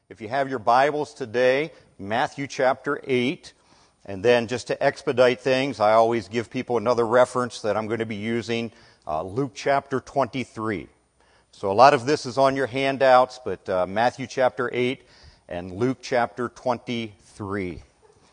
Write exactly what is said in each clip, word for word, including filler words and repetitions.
If you have your Bibles today, Matthew chapter eight, and then just to expedite things, I always give people another reference that I'm going to be using, uh, Luke chapter twenty-three. So a lot of this is on your handouts, but uh, Matthew chapter eight and Luke chapter twenty-three.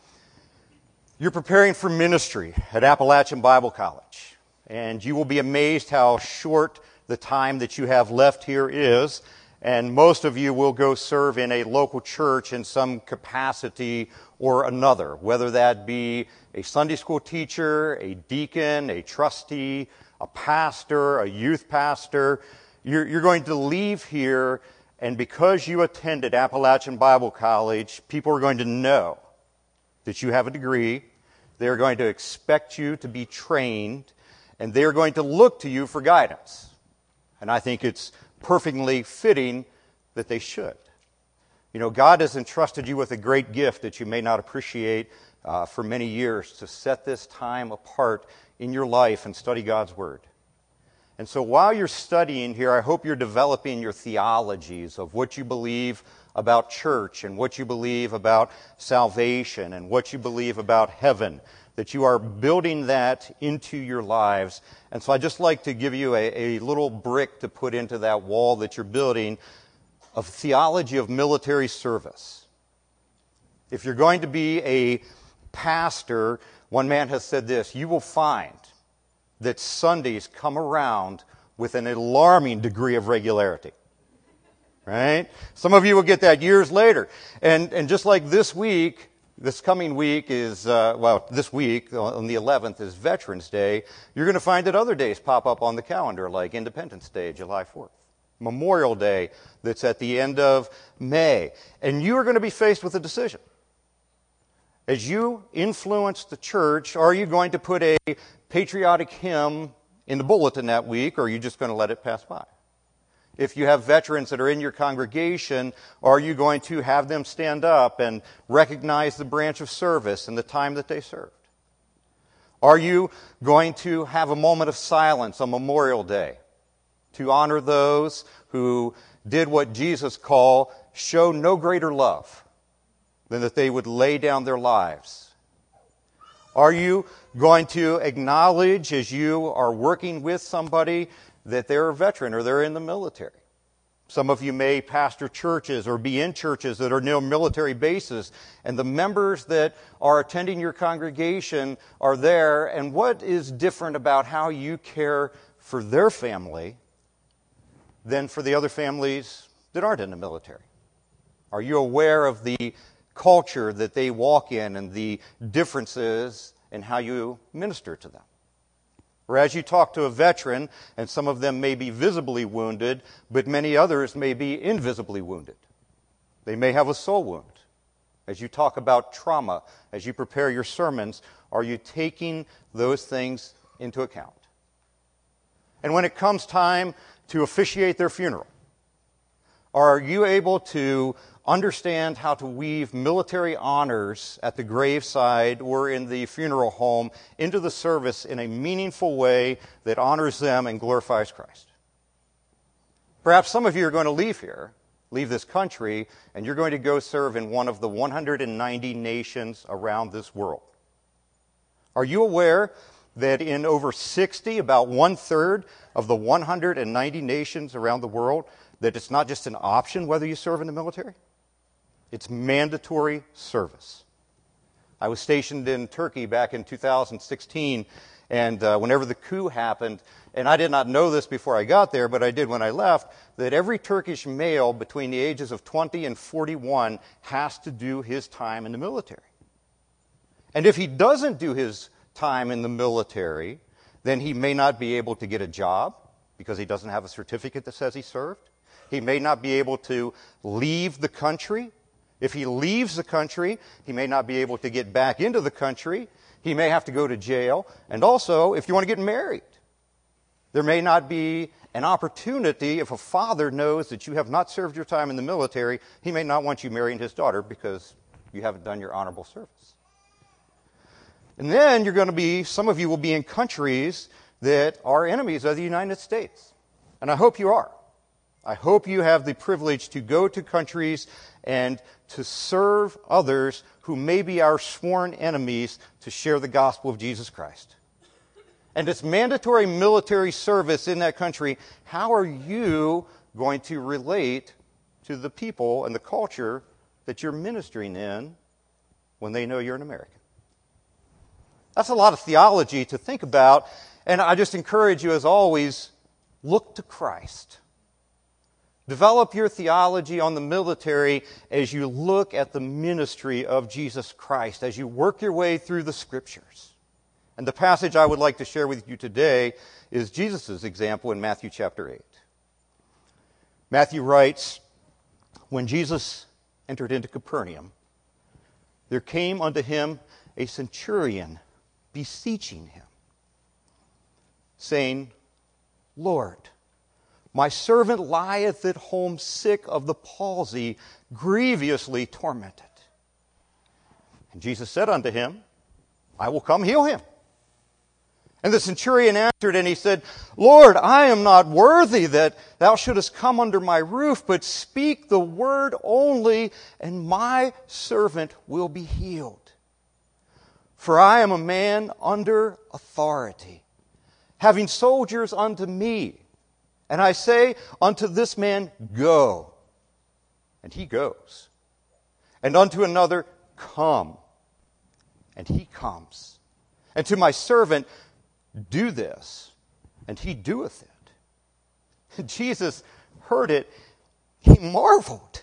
You're preparing for ministry at Appalachian Bible College, and you will be amazed how short the time that you have left here is. And most of you will go serve in a local church in some capacity or another, whether that be a Sunday school teacher, a deacon, a trustee, a pastor, a youth pastor. You're, you're going to leave here, and because you attended Appalachian Bible College, people are going to know that you have a degree. They're going to expect you to be trained, and they're going to look to you for guidance. And I think it's perfectly fitting that they should. You know, God has entrusted you with a great gift that you may not appreciate uh, for many years, to set this time apart in your life and study God's Word. And so while you're studying here, I hope you're developing your theologies of what you believe about church and what you believe about salvation and what you believe about heaven, that you are building that into your lives. And so I'd just like to give you a, a little brick to put into that wall that you're building of theology of military service. If you're going to be a pastor, one man has said this: you will find that Sundays come around with an alarming degree of regularity. Right? Some of you will get that years later. And, and just like this week, this coming week is, uh, well, this week, on the eleventh, is Veterans Day. You're going to find that other days pop up on the calendar, like Independence Day, July fourth. Memorial Day, that's at the end of May. And you are going to be faced with a decision. As you influence the church, are you going to put a patriotic hymn in the bulletin that week, or are you just going to let it pass by? If you have veterans that are in your congregation, are you going to have them stand up and recognize the branch of service and the time that they served? Are you going to have a moment of silence on Memorial Day to honor those who did what Jesus called, show no greater love than that they would lay down their lives? Are you going to acknowledge, as you are working with somebody, that they're a veteran or they're in the military? Some of you may pastor churches or be in churches that are near military bases, and the members that are attending your congregation are there, and what is different about how you care for their family than for the other families that aren't in the military? Are you aware of the culture that they walk in and the differences in how you minister to them? Or as you talk to a veteran, and some of them may be visibly wounded, but many others may be invisibly wounded. They may have a soul wound. As you talk about trauma, as you prepare your sermons, are you taking those things into account? And when it comes time to officiate their funeral, are you able to understand how to weave military honors at the graveside or in the funeral home into the service in a meaningful way that honors them and glorifies Christ? Perhaps some of you are going to leave here, leave this country, and you're going to go serve in one of the one hundred ninety nations around this world. Are you aware that in over sixty, about one-third of the one hundred ninety nations around the world, that it's not just an option whether you serve in the military? It's mandatory service. I was stationed in Turkey back in two thousand sixteen, and uh, whenever the coup happened, and I did not know this before I got there, but I did when I left, that every Turkish male between the ages of twenty and forty-one has to do his time in the military. And if he doesn't do his time in the military, then he may not be able to get a job because he doesn't have a certificate that says he served. He may not be able to leave the country. If he leaves the country, he may not be able to get back into the country. He may have to go to jail. And also, if you want to get married, there may not be an opportunity. If a father knows that you have not served your time in the military, he may not want you marrying his daughter because you haven't done your honorable service. And then you're going to be, some of you will be in countries that are enemies of the United States. And I hope you are. I hope you have the privilege to go to countries and to serve others who may be our sworn enemies to share the gospel of Jesus Christ. And it's mandatory military service in that country. How are you going to relate to the people and the culture that you're ministering in when they know you're an American? That's a lot of theology to think about, and I just encourage you, as always, look to Christ. Develop your theology on the military as you look at the ministry of Jesus Christ, as you work your way through the Scriptures. And the passage I would like to share with you today is Jesus' example in Matthew chapter eight. Matthew writes, "When Jesus entered into Capernaum, there came unto him a centurion beseeching him, saying, Lord, my servant lieth at home sick of the palsy, grievously tormented. And Jesus said unto him, I will come heal him. And the centurion answered, and he said, Lord, I am not worthy that thou shouldest come under my roof, but speak the word only, and my servant will be healed. For I am a man under authority, having soldiers unto me. And I say unto this man, Go. And he goes. And unto another, Come. And he comes. And to my servant, Do this. And he doeth it. And Jesus heard it. He marveled.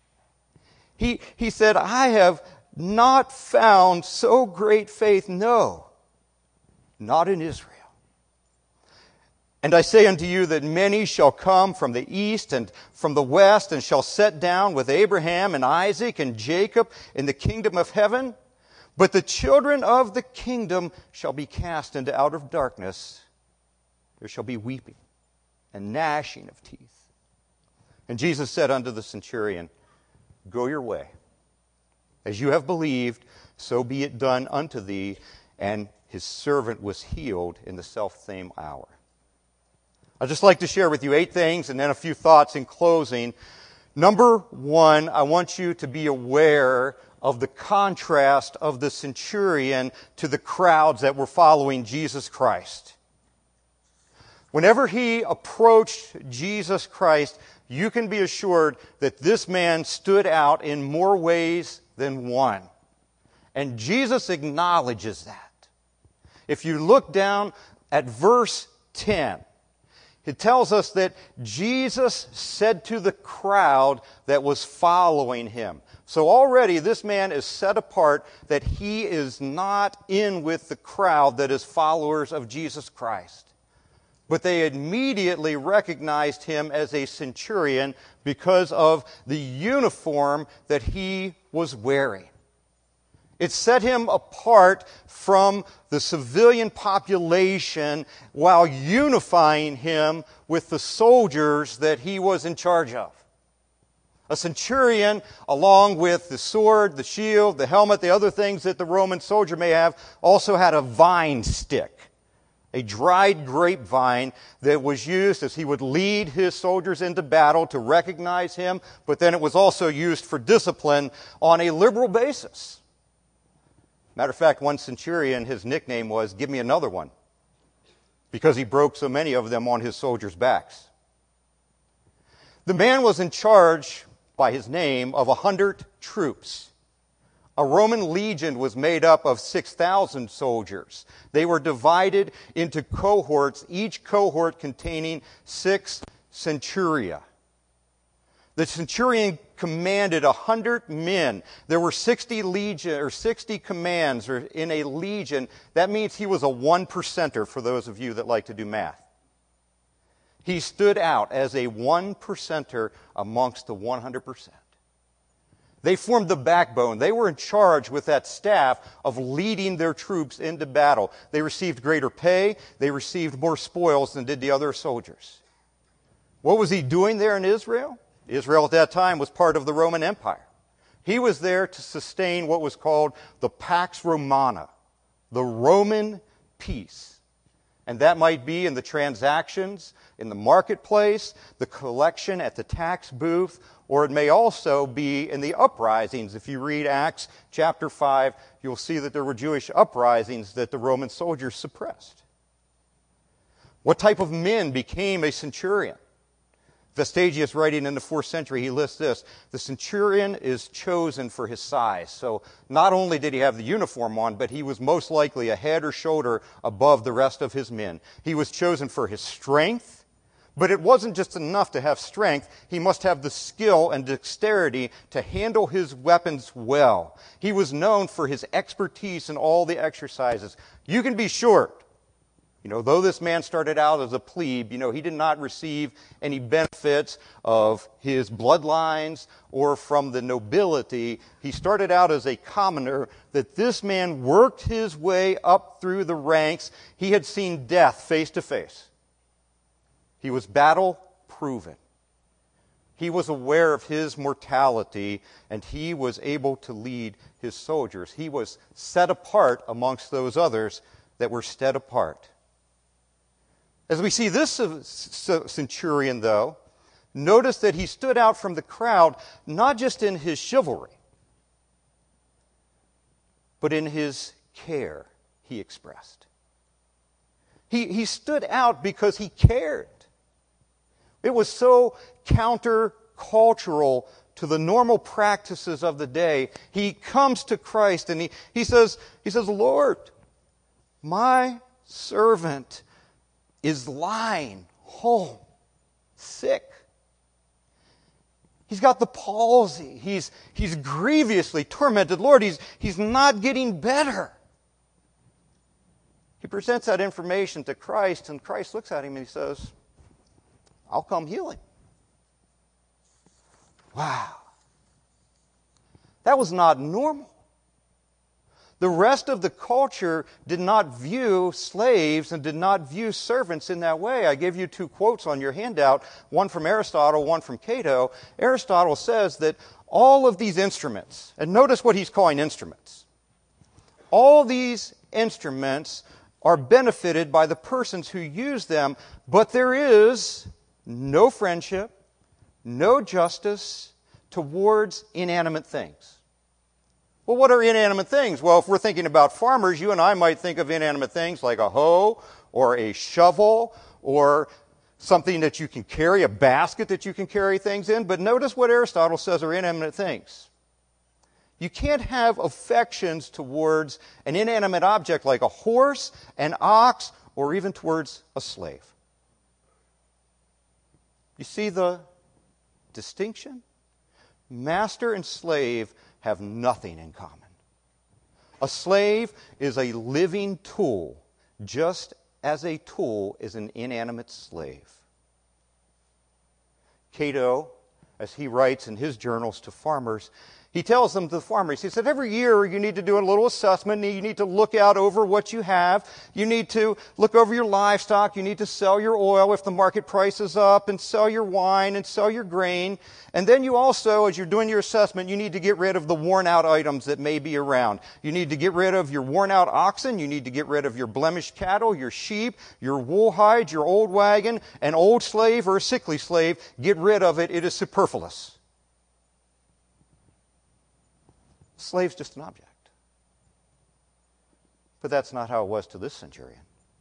He, he said, I have not found so great faith, no, not in Israel. And I say unto you that many shall come from the east and from the west, and shall sit down with Abraham and Isaac and Jacob in the kingdom of heaven. But the children of the kingdom shall be cast into outer darkness. There shall be weeping and gnashing of teeth. And Jesus said unto the centurion, Go your way. As you have believed, so be it done unto thee. And his servant was healed in the selfsame hour. I'd just like to share with you eight things and then a few thoughts in closing. Number one, I want you to be aware of the contrast of the centurion to the crowds that were following Jesus Christ. Whenever he approached Jesus Christ, you can be assured that this man stood out in more ways than one. And Jesus acknowledges that. If you look down at verse ten, it tells us that Jesus said to the crowd that was following him. So already this man is set apart, that he is not in with the crowd that is followers of Jesus Christ. But they immediately recognized him as a centurion because of the uniform that he was wearing. It set him apart from the civilian population while unifying him with the soldiers that he was in charge of. A centurion, along with the sword, the shield, the helmet, the other things that the Roman soldier may have, also had a vine stick. A dried grapevine that was used as he would lead his soldiers into battle to recognize him, but then it was also used for discipline on a liberal basis. Matter of fact, one centurion, his nickname was, Give me another one, because he broke so many of them on his soldiers' backs. The man was in charge, by his name, of a hundred troops. A Roman legion was made up of six thousand soldiers. They were divided into cohorts, each cohort containing six centuria. The centurion commanded a hundred men. There were sixty legion or sixty commands or in a legion. That means he was a one percenter for those of you that like to do math. He stood out as a one percenter amongst the one hundred percent. They formed the backbone. They were in charge with that staff of leading their troops into battle. They received greater pay. They received more spoils than did the other soldiers. What was he doing there in Israel? Israel at that time was part of the Roman Empire. He was there to sustain what was called the Pax Romana, the Roman peace. And that might be in the transactions, in the marketplace, the collection at the tax booth, or it may also be in the uprisings. If you read Acts chapter five, you'll see that there were Jewish uprisings that the Roman soldiers suppressed. What type of men became a centurion? Vestigius, writing in the fourth century, he lists this: the centurion is chosen for his size. So not only did he have the uniform on, but he was most likely a head or shoulder above the rest of his men. He was chosen for his strength, but it wasn't just enough to have strength. He must have the skill and dexterity to handle his weapons well. He was known for his expertise in all the exercises. You can be short. You know, though this man started out as a plebe, you know, he did not receive any benefits of his bloodlines or from the nobility. He started out as a commoner, that this man worked his way up through the ranks. He had seen death face to face. He was battle proven. He was aware of his mortality, and he was able to lead his soldiers. He was set apart amongst those others that were set apart. As we see this centurion, though, notice that he stood out from the crowd not just in his chivalry, but in his care he expressed. He, he stood out because he cared. It was so counter-cultural to the normal practices of the day. He comes to Christ and he, he says, he says, Lord, my servant is lying home, sick. He's got the palsy. He's, he's grievously tormented. Lord, he's, he's not getting better. He presents that information to Christ, and Christ looks at him and he says, I'll come heal him. Wow. That was not normal. The rest of the culture did not view slaves and did not view servants in that way. I gave you two quotes on your handout, one from Aristotle, one from Cato. Aristotle says that all of these instruments, and notice what he's calling instruments, all these instruments are benefited by the persons who use them, but there is no friendship, no justice towards inanimate things. Well, what are inanimate things? Well, if we're thinking about farmers, you and I might think of inanimate things like a hoe or a shovel or something that you can carry, a basket that you can carry things in. But notice what Aristotle says are inanimate things. You can't have affections towards an inanimate object like a horse, an ox, or even towards a slave. You see the distinction? Master and slave have nothing in common. A slave is a living tool, just as a tool is an inanimate slave. Cato, as he writes in his journals to farmers, he tells them, to the farmers, he said, every year you need to do a little assessment. You need to look out over what you have. You need to look over your livestock. You need to sell your oil if the market price is up, and sell your wine and sell your grain. And then you also, as you're doing your assessment, you need to get rid of the worn out items that may be around. You need to get rid of your worn out oxen. You need to get rid of your blemished cattle, your sheep, your wool hides, your old wagon, an old slave or a sickly slave. Get rid of it. It is superfluous. Slave's just an object. But that's not how it was to this centurion.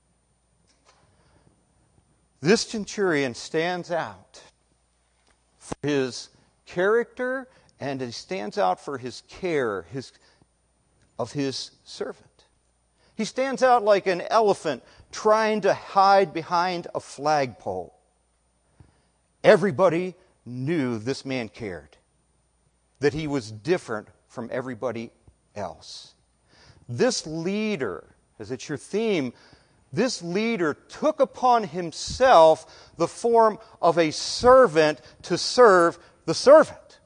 This centurion stands out for his character, and he stands out for his care his, of his servant. He stands out like an elephant trying to hide behind a flagpole. Everybody knew this man cared, that he was different from everybody else. This leader, as it's your theme, this leader took upon himself the form of a servant to serve the servant.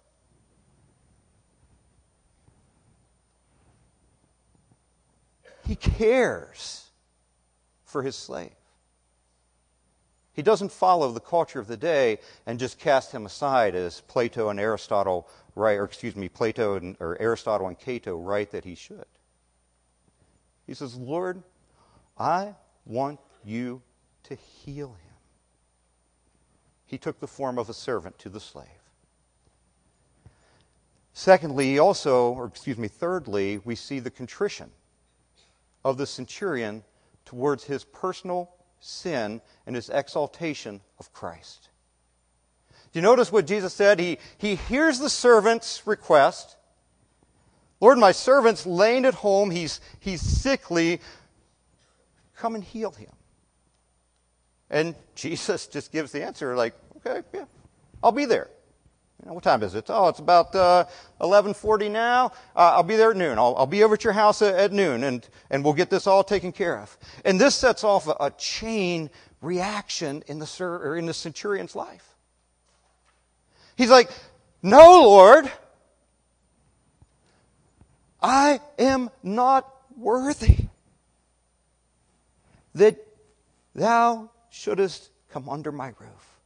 He cares for his slave. He doesn't follow the culture of the day and just cast him aside, as Plato and Aristotle write, or excuse me, Plato and, or Aristotle and Cato write that he should. He says, Lord, I want you to heal him. He took the form of a servant to the slave. Secondly, also, or excuse me, thirdly, we see the contrition of the centurion towards his personal sin and his exaltation of Christ. Do you notice what Jesus said? He, he hears the servant's request. Lord, my servant's laying at home. He's, he's sickly. Come and heal him. And Jesus just gives the answer like, okay, yeah, I'll be there. You know, what time is it? Oh, it's about uh, eleven forty now. Uh, I'll be there at noon. I'll, I'll be over at your house at, at noon, and, and we'll get this all taken care of. And this sets off a, a chain reaction in the, or in the centurion's life. He's like, no, Lord, I am not worthy that thou shouldest come under my roof.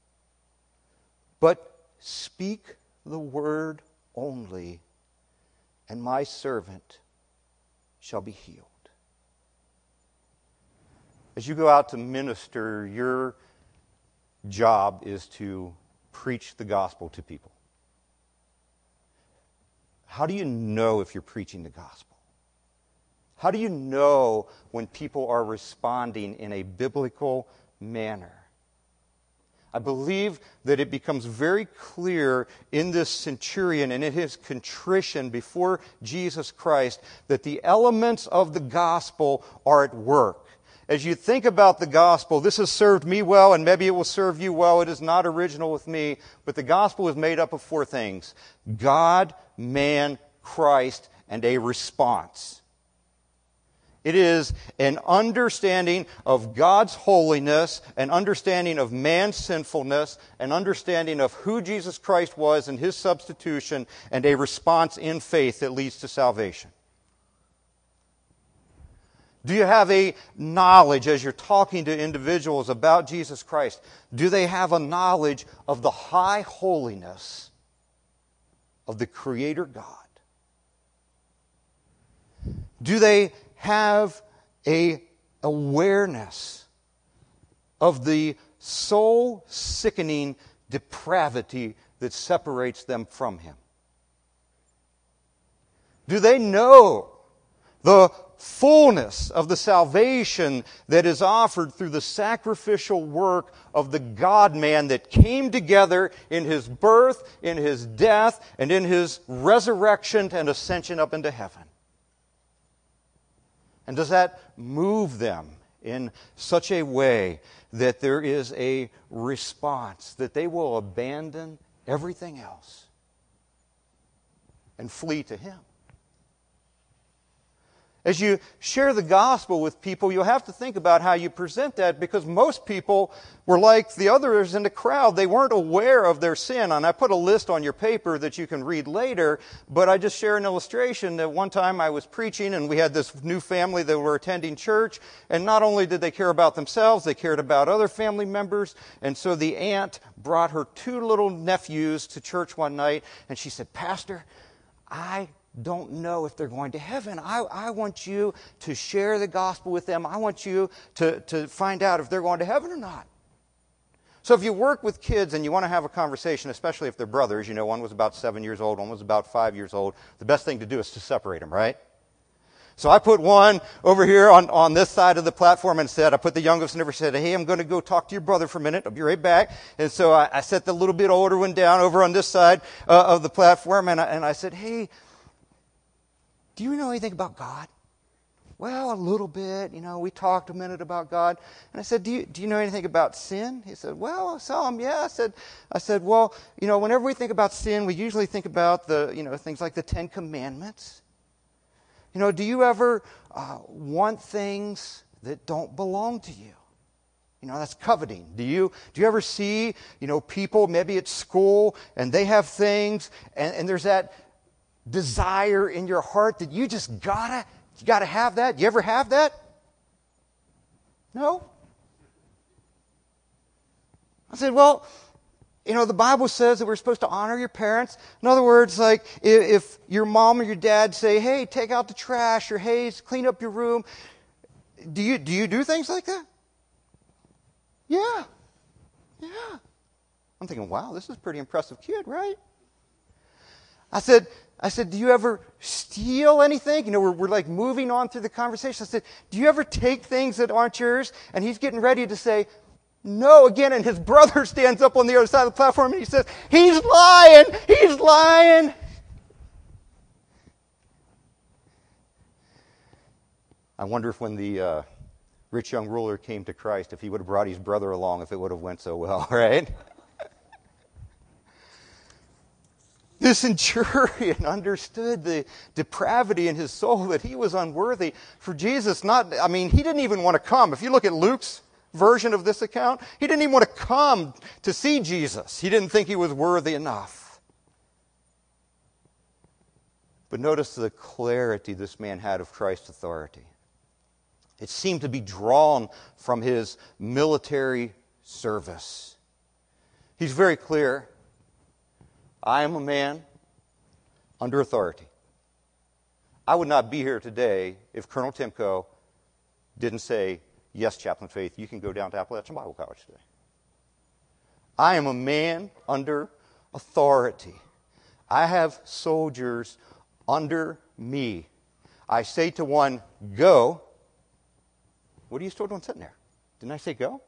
But speak the word only, and my servant shall be healed. As you go out to minister, your job is to preach the gospel to people. How do you know if you're preaching the gospel? How do you know when people are responding in a biblical manner? I believe that it becomes very clear in this centurion and in his contrition before Jesus Christ that the elements of the gospel are at work. As you think about the gospel, this has served me well and maybe it will serve you well. It is not original with me, but the gospel is made up of four things: God, man, Christ, and a response. It is an understanding of God's holiness, an understanding of man's sinfulness, an understanding of who Jesus Christ was and his substitution, and a response in faith that leads to salvation. Do you have a knowledge as you're talking to individuals about Jesus Christ? Do they have a knowledge of the high holiness of the Creator God? Do they have a awareness of the soul-sickening depravity that separates them from Him? Do they know the fullness of the salvation that is offered through the sacrificial work of the God-man that came together in His birth, in His death, and in His resurrection and ascension up into heaven? And does that move them in such a way that there is a response, that they will abandon everything else and flee to Him? As you share the gospel with people, you'll have to think about how you present that, because most people were like the others in the crowd. They weren't aware of their sin. And I put a list on your paper that you can read later, but I just share an illustration that one time I was preaching and we had this new family that were attending church, and not only did they care about themselves, they cared about other family members. And so the aunt brought her two little nephews to church one night, and she said, "Pastor, I don't know if they're going to heaven. I, I want you to share the gospel with them. I want you to, to find out if they're going to heaven or not." So if you work with kids and you want to have a conversation, especially if they're brothers, you know, one was about seven years old, one was about five years old, the best thing to do is to separate them, right? So I put one over here on, on this side of the platform and said, I put the youngest and never said, "Hey, I'm going to go talk to your brother for a minute. I'll be right back." And so I, I set the little bit older one down over on this side uh, of the platform, and I, and I said, "Hey, do you know anything about God?" "Well, a little bit. You know, we talked a minute about God." And I said, do you, do you know anything about sin?" He said, "Well, some, yeah." I said, I said, "Well, you know, whenever we think about sin, we usually think about the, you know, things like the Ten Commandments. You know, do you ever uh, want things that don't belong to you? You know, that's coveting. Do you do you ever see, you know, people maybe at school and they have things and, and there's that desire in your heart that you just gotta, you gotta have that? You ever have that? No? I said, "Well, you know, the Bible says that we're supposed to honor your parents." In other words, like, if, if your mom or your dad say, "Hey, take out the trash," or "Hey, clean up your room," do you, do you do things like that? Yeah. Yeah. I'm thinking, wow, this is a pretty impressive kid, right? I said, I said, do you ever steal anything? You know, we're, we're like moving on through the conversation. I said, do you ever take things that aren't yours? And he's getting ready to say, no, again. And his brother stands up on the other side of the platform and he says, he's lying. He's lying. I wonder if when the uh, rich young ruler came to Christ, if he would have brought his brother along, if it would have went so well, right? This centurion understood the depravity in his soul, that he was unworthy for Jesus. Not, I mean, he didn't even want to come. If you look at Luke's version of this account, he didn't even want to come to see Jesus. He didn't think he was worthy enough. But notice the clarity this man had of Christ's authority. It seemed to be drawn from his military service. He's very clear. I am a man under authority. I would not be here today if Colonel Timko didn't say, yes, Chaplain Faith, you can go down to Appalachian Bible College today. I am a man under authority. I have soldiers under me. I say to one, go. What are you still doing sitting there? Didn't I say go?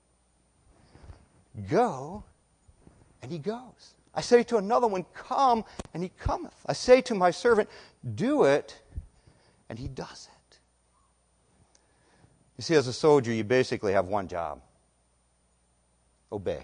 Go, and he goes. I say to another one, come, and he cometh. I say to my servant, do it, and he does it. You see, as a soldier, you basically have one job. Obey.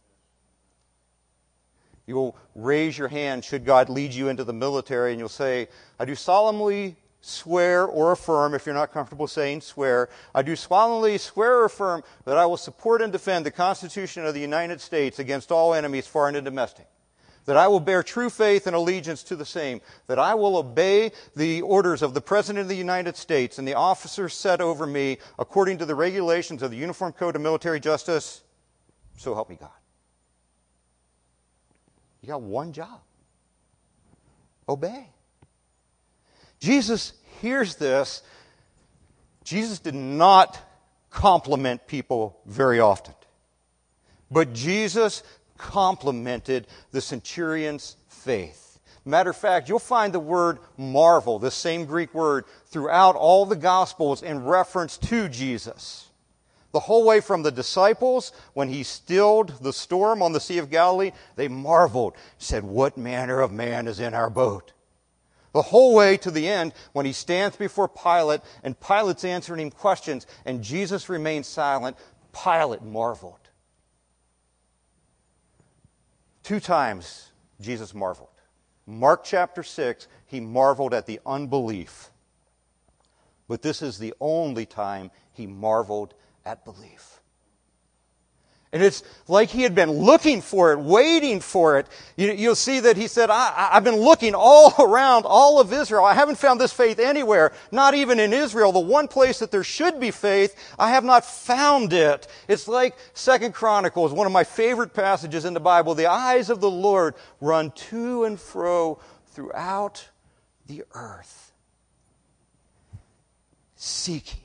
You will raise your hand should God lead you into the military, and you'll say, I do solemnly swear or affirm, if you're not comfortable saying swear, I do solemnly swear or affirm that I will support and defend the Constitution of the United States against all enemies, foreign and domestic. That I will bear true faith and allegiance to the same. That I will obey the orders of the President of the United States and the officers set over me according to the regulations of the Uniform Code of Military Justice. So help me God. You got one job. Obey. Jesus hears this. Jesus did not compliment people very often. But Jesus complimented the centurion's faith. Matter of fact, you'll find the word marvel, the same Greek word, throughout all the Gospels in reference to Jesus. The whole way from the disciples, when he stilled the storm on the Sea of Galilee, they marveled, said, what manner of man is in our boat? The whole way to the end, when he stands before Pilate, and Pilate's answering him questions, and Jesus remains silent, Pilate marveled. Two times Jesus marveled. Mark chapter six, he marveled at the unbelief. But this is the only time he marveled at belief. And it's like he had been looking for it, waiting for it. You, you'll see that he said, I, I've been looking all around all of Israel. I haven't found this faith anywhere, not even in Israel. The one place that there should be faith, I have not found it. It's like Second Chronicles, one of my favorite passages in the Bible. The eyes of the Lord run to and fro throughout the earth, seeking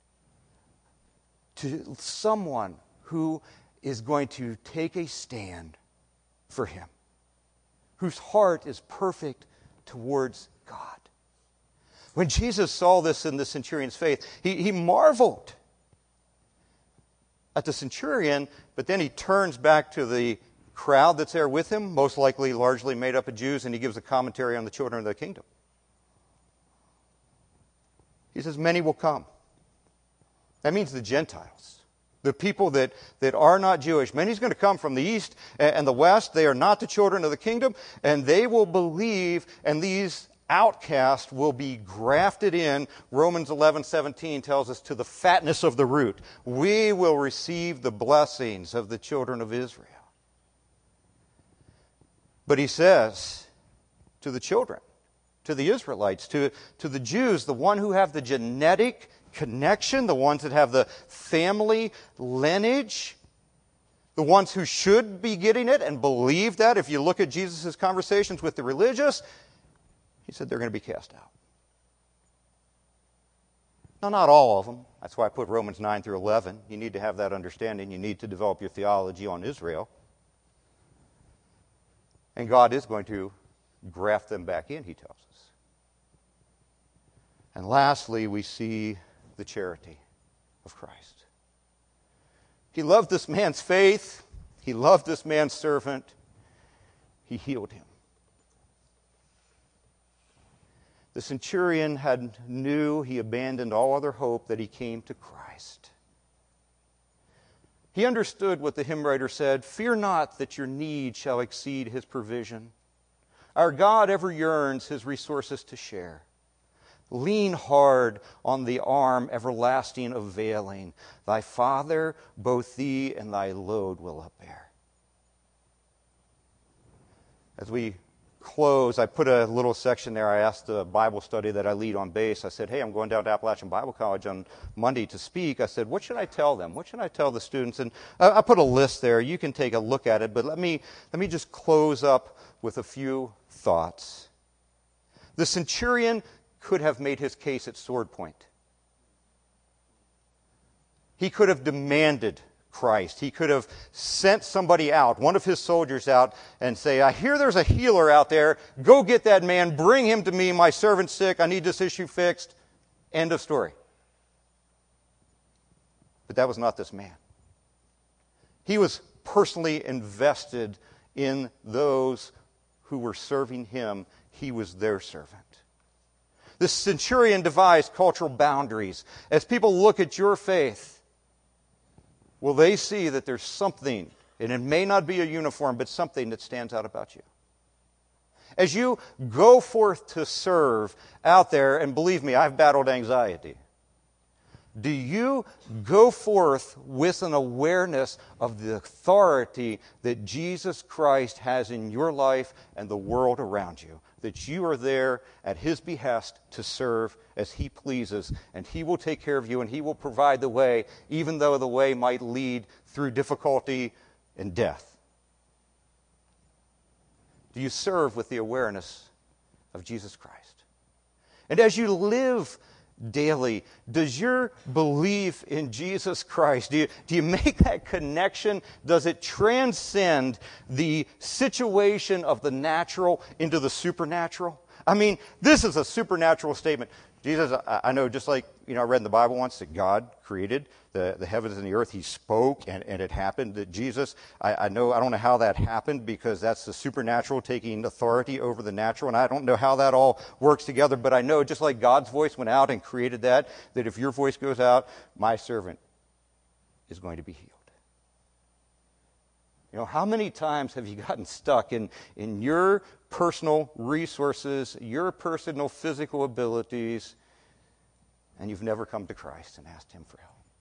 to someone who is going to take a stand for him, whose heart is perfect towards God. When Jesus saw this in the centurion's faith, he, he marveled at the centurion, but then he turns back to the crowd that's there with him, most likely largely made up of Jews, and he gives a commentary on the children of the kingdom. He says, many will come. That means the Gentiles. The people that, that are not Jewish. Many's going to come from the east and the west. They are not the children of the kingdom. And they will believe, and these outcasts will be grafted in. Romans eleven seventeen tells us, to the fatness of the root. We will receive the blessings of the children of Israel. But he says to the children, to the Israelites, to, to the Jews, the one who have the genetic connection, the ones that have the family lineage, the ones who should be getting it and believe that. If you look at Jesus' conversations with the religious, he said they're going to be cast out. Now, not all of them. That's why I put Romans nine through eleven. You need to have that understanding. You need to develop your theology on Israel. And God is going to graft them back in, he tells us. And lastly, we see the charity of Christ. He loved this man's faith. He loved this man's servant. He healed him. The centurion had knew he abandoned all other hope that he came to Christ. He understood what the hymn writer said, "Fear not that your need shall exceed his provision. Our God ever yearns his resources to share. Lean hard on the arm everlasting availing. Thy Father both thee and thy load will upbear." As we close, I put a little section there. I asked the Bible study that I lead on base. I said, hey, I'm going down to Appalachian Bible College on Monday to speak. I said, what should I tell them? What should I tell the students? And I, I put a list there. You can take a look at it, but let me, let me just close up with a few thoughts. The centurion could have made his case at sword point. He could have demanded Christ. He could have sent somebody out, one of his soldiers out, and say, I hear there's a healer out there. Go get that man. Bring him to me. My servant's sick. I need this issue fixed. End of story. But that was not this man. He was personally invested in those who were serving him. He was their servant. The centurion devised cultural boundaries. As people look at your faith, will they see that there's something, and it may not be a uniform, but something that stands out about you? As you go forth to serve out there, and believe me, I've battled anxiety. Do you go forth with an awareness of the authority that Jesus Christ has in your life and the world around you? That you are there at his behest to serve as he pleases, and he will take care of you, and he will provide the way, even though the way might lead through difficulty and death. Do you serve with the awareness of Jesus Christ? And as you live daily, does your belief in Jesus Christ, do you, do you make that connection? Does it transcend the situation of the natural into the supernatural? I mean, this is a supernatural statement. Jesus, I, I know, just like, you know, I read in the Bible once that God created the, the heavens and the earth. He spoke and, and it happened. That Jesus, I, I know, I don't know how that happened, because that's the supernatural taking authority over the natural. And I don't know how that all works together, but I know just like God's voice went out and created that, that if your voice goes out, my servant is going to be healed. You know, how many times have you gotten stuck in, in your personal resources, your personal physical abilities, and you've never come to Christ and asked him for help?